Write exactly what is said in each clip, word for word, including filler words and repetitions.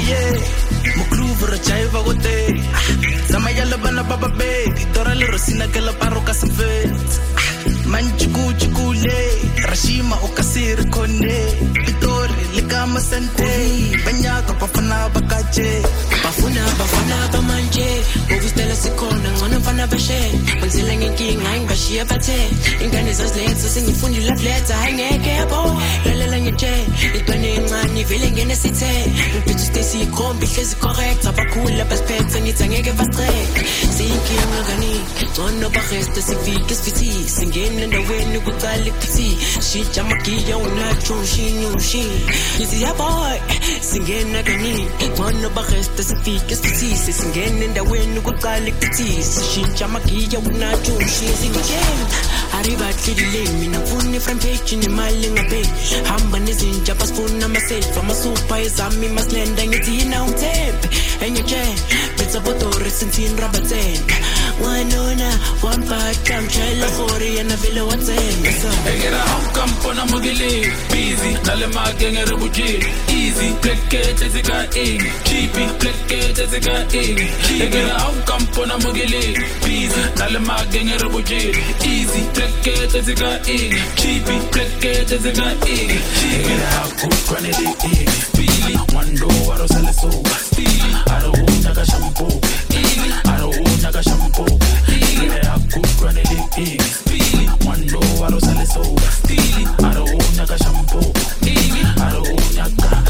Marie, Mukluver Jaiva Gote, Zamayala Bana Baba Bay, Dora Rosina Gala Paroka Savet, Manchuku Chukule, Rashima Okasir Kone, Pitor, Ligama Sante, Banyaka Pafana Bakache, Bafuna Bafana Bamanje, Bovistella Sikona, one of Anna Bashe, when Zilang King, I'm Bashia Bate, in Ganisas letters, singing Fundi Love Letter, hang a cabo, Lalang J, it went money, villing in a city, Pitch Stacy, come because correct, Abakula, Baspets, and it's a nigga Bastre, Sinking Organic, one of Bahest, the civic is fifty, singing in the wind, you could call it pity, she Jamaki, Nacho, she knew she, is the boy, singing Agani, one of Bahest, the civic is fifty, singing in the wind, you could call it pity, she Jamaki, Nacho, she's in the game. Arriba to the lane, in a funny from page in the miling a bay. Hamban is in Japas phone myself from a super is a me must lend and it's in our tape. And you can, it's a bottle recent in Rabaten. One owner, one part, come child of and a villa what's in. I get a home camp on a mugile, busy, Nalema gang a rebuji, easy, placate as a guy in, cheapy, placate as a guy in. I get a home camp on a mugile, busy, Nalema gang a rebuji, easy, placate as a guy in, cheapy, placate as a guy in. I get a house cook granny in, Billy, one door, I don't sell a soul, Steely, I don't own Naga shampoo, Easy, I don't own Naga shampoo, I get a house cook granny in, Billy, one door, I don't sell a soul, Steely, I don't own Naga shampoo, Easy, I don't own Naga.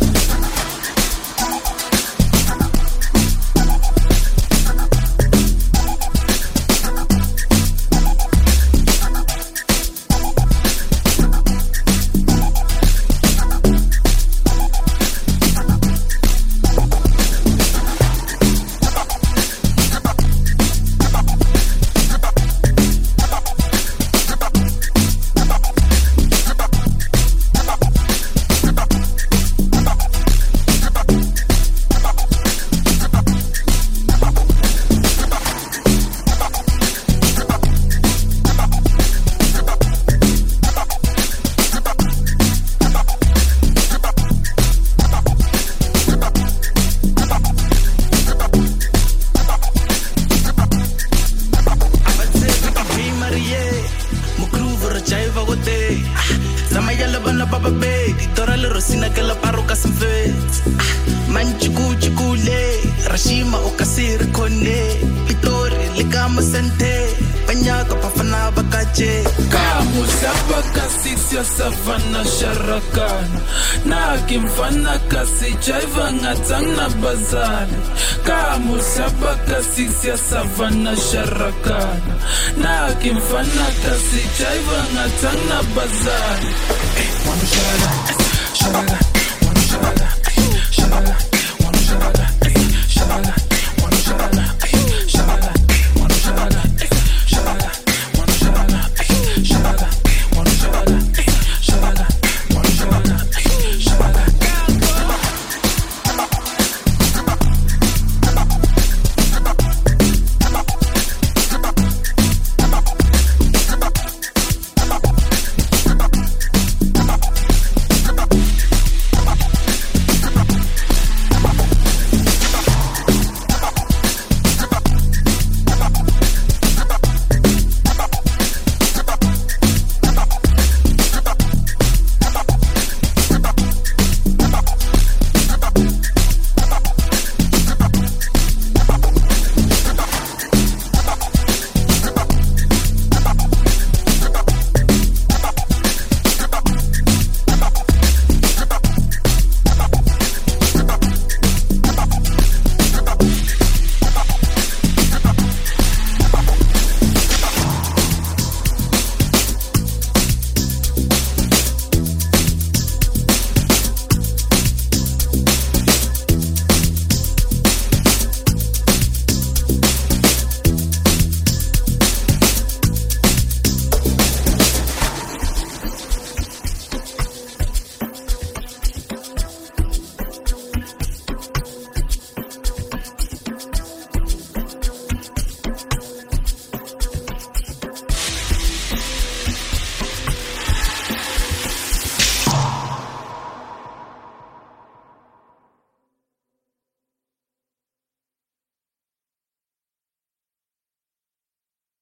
Savana Sharakana Nakim Fana Kasi Jaivanga Tangna Bazar Kamu Sabaka Sixia Savana Sharakana Nakim Fana Kasi Jaivanga Tangna Bazar One Sharaga Sharaga One Sharaga Sharaga